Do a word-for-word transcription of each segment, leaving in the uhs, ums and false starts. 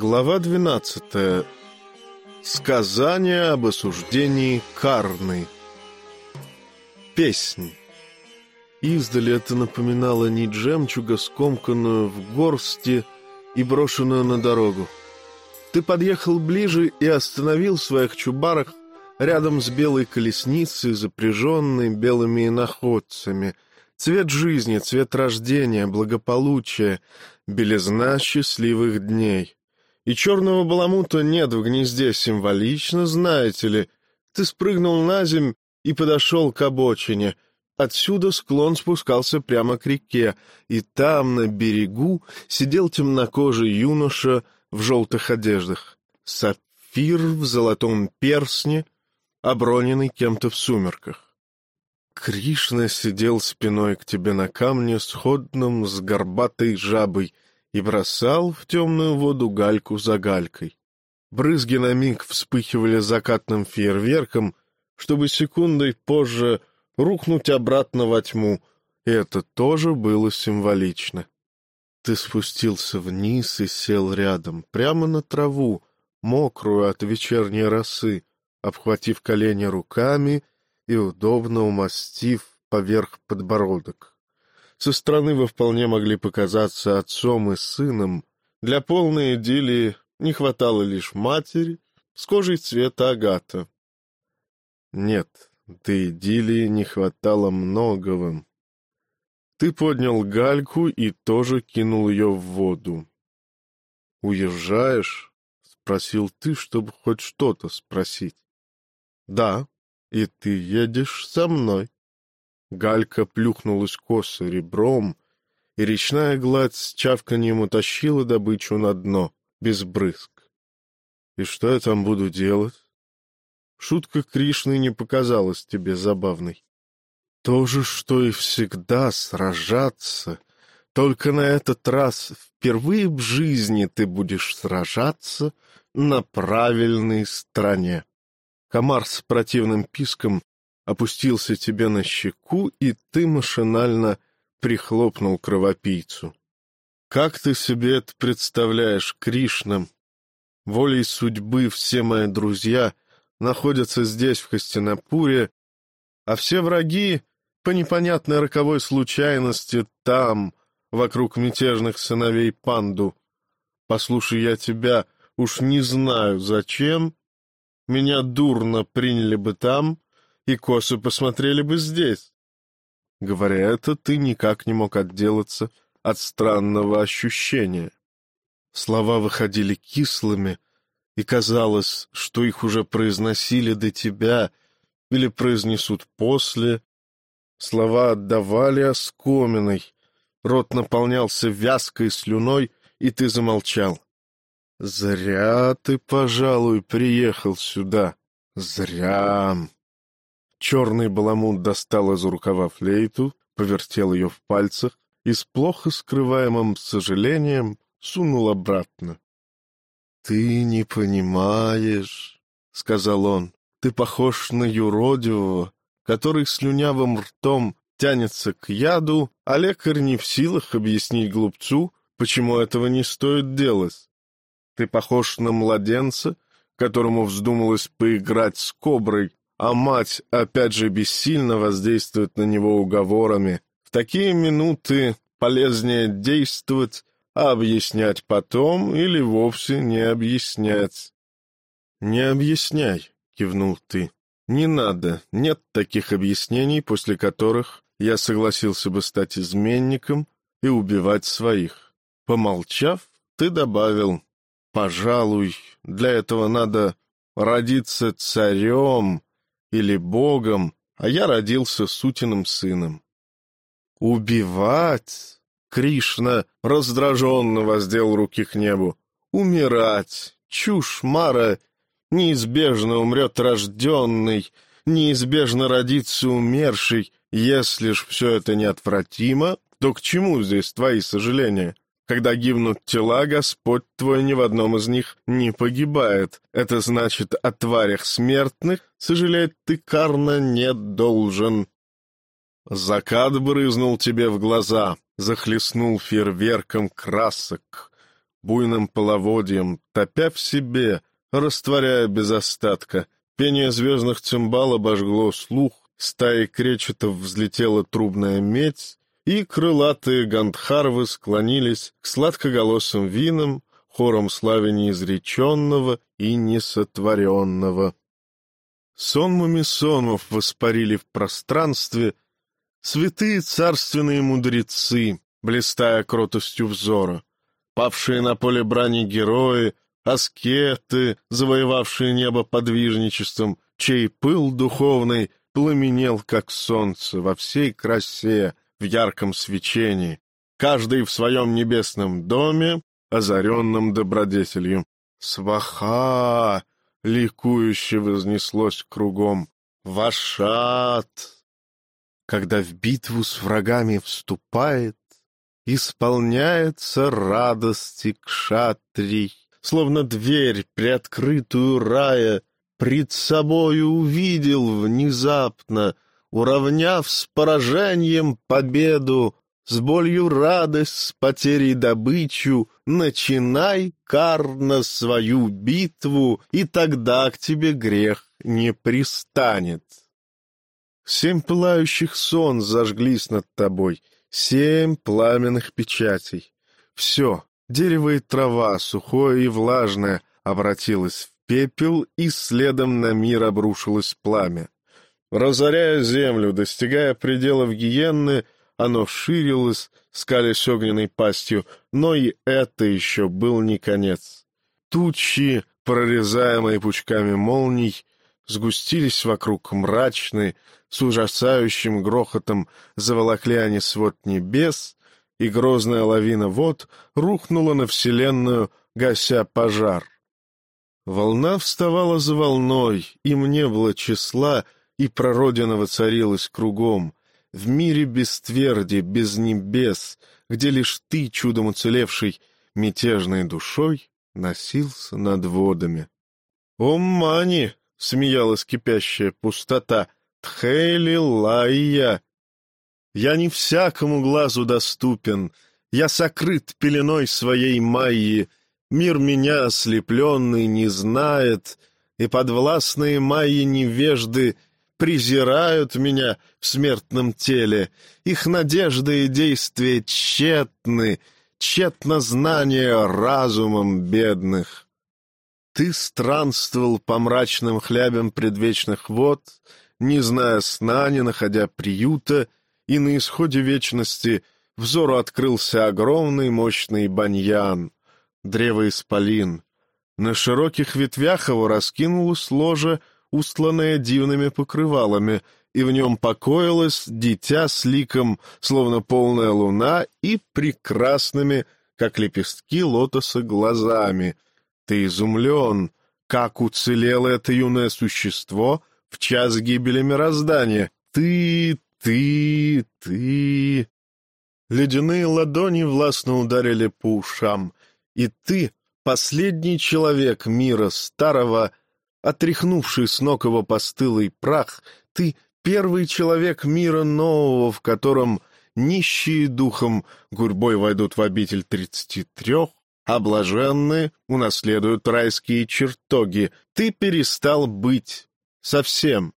Глава двенадцатая. Сказание об осуждении Карны. Песнь. Издали это напоминало нить жемчуга, скомканную в горсти и брошенную на дорогу. Ты подъехал ближе и остановил в своих чубарах рядом с белой колесницей, запряженной белыми иноходцами. Цвет жизни, цвет рождения, благополучия, белизна счастливых дней. И черного баламута нет в гнезде символично, знаете ли. Ты спрыгнул на земь и подошел к обочине. Отсюда склон спускался прямо к реке, и там, на берегу, сидел темнокожий юноша в желтых одеждах. Сапфир в золотом перстне, оброненный кем-то в сумерках. Кришна сидел спиной к тебе на камне, сходном с горбатой жабой, и бросал в темную воду гальку за галькой. Брызги на миг вспыхивали закатным фейерверком, чтобы секундой позже рухнуть обратно во тьму, и это тоже было символично. Ты спустился вниз и сел рядом, прямо на траву, мокрую от вечерней росы, обхватив колени руками и удобно умастив поверх подбородок. Со стороны вы вполне могли показаться отцом и сыном. Для полной идиллии не хватало лишь матери с кожей цвета агата. Нет, до идиллии не хватало многого. Ты поднял гальку и тоже кинул ее в воду. «Уезжаешь?» — спросил ты, чтобы хоть что-то спросить. «Да, и ты едешь со мной». Галька плюхнулась косо ребром, и речная гладь с чавканьем утащила добычу на дно, без брызг. «И что я там буду делать?» Шутка Кришны не показалась тебе забавной. «То же, что и всегда, сражаться. Только на этот раз впервые в жизни ты будешь сражаться на правильной стороне». Комар с противным писком опустился тебе на щеку, и ты машинально прихлопнул кровопийцу. Как ты себе это представляешь, Кришна? Волей судьбы все мои друзья находятся здесь, в Хастинапуре, а все враги, по непонятной роковой случайности, там, вокруг мятежных сыновей Панду. Послушай, я тебя уж не знаю зачем, меня дурно приняли бы там, и косо посмотрели бы здесь. Говоря это, ты никак не мог отделаться от странного ощущения. Слова выходили кислыми, и казалось, что их уже произносили до тебя или произнесут после. Слова отдавали оскоминой, рот наполнялся вязкой слюной, и ты замолчал. Зря ты, пожалуй, приехал сюда. Зря. Черный баламут достал из рукава флейту, повертел ее в пальцах и с плохо скрываемым сожалением сунул обратно. «Ты не понимаешь», — сказал он, — «ты похож на юродивого, который слюнявым ртом тянется к яду, а лекарь не в силах объяснить глупцу, почему этого не стоит делать. Ты похож на младенца, которому вздумалось поиграть с коброй, а мать опять же бессильно воздействует на него уговорами. В такие минуты полезнее действовать, а объяснять потом или вовсе не объяснять». «Не объясняй», — кивнул ты. «Не надо, нет таких объяснений, после которых я согласился бы стать изменником и убивать своих». Помолчав, ты добавил: «Пожалуй, для этого надо родиться царем или богом, а я родился сутиным сыном». «Убивать?» — Кришна раздраженно воздел руки к небу. «Умирать! Чушь, Мара! Неизбежно умрет рожденный, неизбежно родится умерший. Если ж все это неотвратимо, то к чему здесь твои сожаления? Когда гибнут тела, Господь твой ни в одном из них не погибает. Это значит, о тварях смертных сожалеть ты, Карна, не должен». Закат брызнул тебе в глаза, захлестнул фейерверком красок. буйным половодьем, топя в себе, растворяя без остатка. Пение звездных цимбал обожгло слух, стаей кречетов взлетела трубная медь, и крылатые гандхарвы склонились к сладкоголосым винам, хором славе неизреченного и несотворенного. Сонмами сонмов воспарили в пространстве святые царственные мудрецы, блистая кротостью взора, павшие на поле брани герои, аскеты, завоевавшие небо подвижничеством, чей пыл духовный пламенел, как солнце, во всей красе, в ярком свечении, каждый в своем небесном доме, озаренном добродетелью. «Сваха!» — ликующе вознеслось кругом. «Вашат!» Когда в битву с врагами вступает, исполняется радости кшатрий, словно дверь, приоткрытую рая, пред собою увидел внезапно, уравняв с поражением победу, с болью радость, с потерей добычу, начинай, Карна, свою битву, и тогда к тебе грех не пристанет. Семь пылающих сон зажглись над тобой, семь пламенных печатей. Все, дерево и трава, сухое и влажное, обратилось в пепел, и следом на мир обрушилось пламя. Разоряя землю, достигая пределов гиенны, оно ширилось, скалясь огненной пастью, но и это еще был не конец. Тучи, прорезаемые пучками молний, сгустились вокруг мрачной, с ужасающим грохотом заволокли они свод небес, и грозная лавина вод рухнула на вселенную, гася пожар. Волна вставала за волной, им не было числа, и прародина воцарилась кругом. В мире без тверди, без небес, где лишь ты, чудом уцелевший, мятежной душой, носился над водами. «О, Мани!» — смеялась кипящая пустота. «Тхейли Лайя! Я не всякому глазу доступен, я сокрыт пеленой своей Майи, мир меня ослепленный не знает, и подвластные Майи невежды презирают меня в смертном теле, их надежды и действия тщетны, тщетно знание разумом бедных. Ты странствовал по мрачным хлябям предвечных вод, не зная сна, не находя приюта, и на исходе вечности взору открылся огромный мощный баньян, древо-исполин. На широких ветвях его раскинулось ложе, устланное дивными покрывалами, и в нем покоилось дитя с ликом, словно полная луна, и прекрасными, как лепестки лотоса, глазами. Ты изумлен, как уцелело это юное существо в час гибели мироздания. Ты, ты, ты... Ледяные ладони властно ударили по ушам, и ты, последний человек мира старого, отряхнувший с ног его постылый прах, ты первый человек мира нового, в котором нищие духом гурьбой войдут в обитель тридцати трех, а блаженные унаследуют райские чертоги. Ты перестал быть совсем.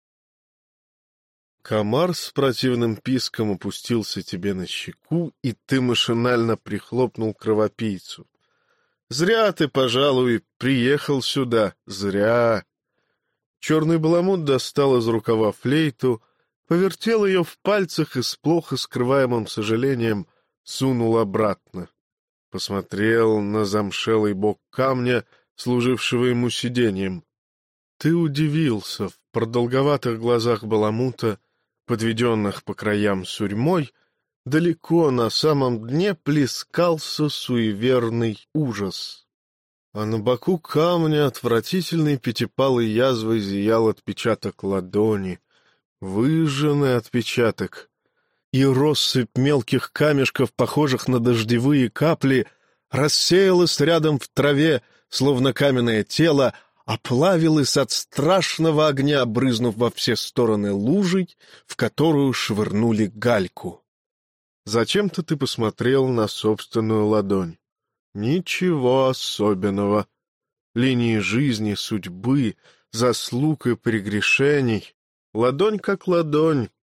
Комар с противным писком опустился тебе на щеку, и ты машинально прихлопнул кровопийцу. Зря ты, пожалуй, приехал сюда. Зря. Черный баламут достал из рукава флейту, повертел ее в пальцах и с плохо скрываемым сожалением сунул обратно. Посмотрел на замшелый бок камня, служившего ему сиденьем. Ты удивился. В продолговатых глазах баламута, подведенных по краям сурьмой, далеко на самом дне плескался суеверный ужас. А на боку камня отвратительной пятипалой язвой зиял отпечаток ладони, выжженный отпечаток, и россыпь мелких камешков, похожих на дождевые капли, рассеялась рядом в траве, словно каменное тело, оплавилась от страшного огня, брызнув во все стороны лужей, в которую швырнули гальку. Зачем-то ты посмотрел на собственную ладонь. Ничего особенного. Линии жизни, судьбы, заслуг и прегрешений. Ладонь как ладонь.